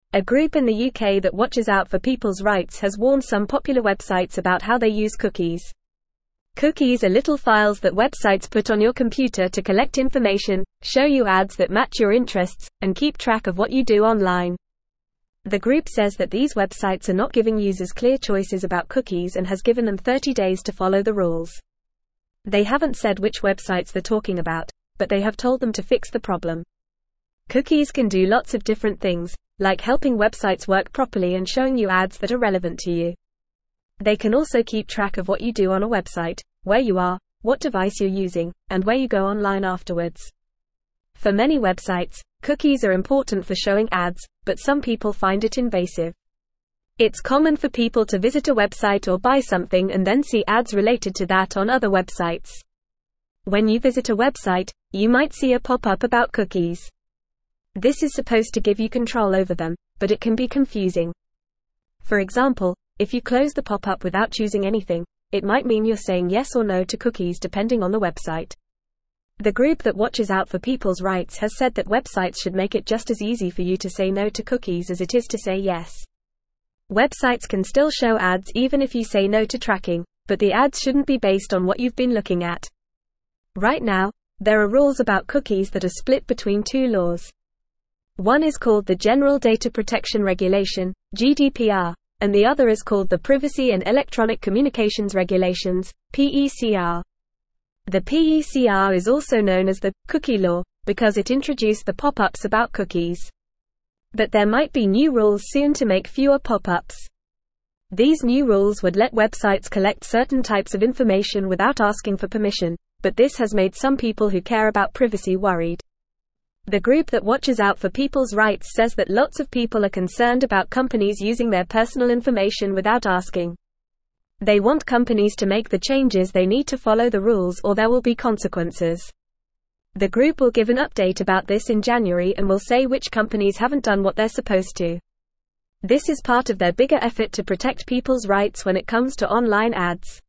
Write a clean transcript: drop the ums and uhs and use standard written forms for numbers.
A group in the UK that watches out for people's rights has warned some popular websites about how they use cookies. Cookies are little files that websites put on your computer to collect information, show you ads that match your interests, and keep track of what you do online. The group says that these websites are not giving users clear choices about cookies and has given them 30 days to follow the rules. They haven't said which websites they're talking about, but they have told them to fix the problem. Cookies can do lots of different things, like helping websites work properly and showing you ads that are relevant to you. They can also keep track of what you do on a website, where you are, what device you're using, and where you go online afterwards. For many websites, cookies are important for showing ads, but some people find it invasive. It's common for people to visit a website or buy something and then see ads related to that on other websites. When you visit a website, you might see a pop-up about cookies. This is supposed to give you control over them, but it can be confusing. For example, if you close the pop-up without choosing anything, it might mean you're saying yes or no to cookies depending on the website. The group that watches out for people's rights has said that websites should make it just as easy for you to say no to cookies as it is to say yes. Websites can still show ads even if you say no to tracking, but the ads shouldn't be based on what you've been looking at. Right now, there are rules about cookies that are split between two laws. One is called the General Data Protection Regulation, GDPR, and the other is called the Privacy and Electronic Communications Regulations, PECR. The PECR is also known as the Cookie Law, because it introduced the pop-ups about cookies. But there might be new rules soon to make fewer pop-ups. These new rules would let websites collect certain types of information without asking for permission, but this has made some people who care about privacy worried. The group that watches out for people's rights says that lots of people are concerned about companies using their personal information without asking. They want companies to make the changes they need to follow the rules or there will be consequences. The group will give an update about this in January and will say which companies haven't done what they're supposed to. This is part of their bigger effort to protect people's rights when it comes to online ads.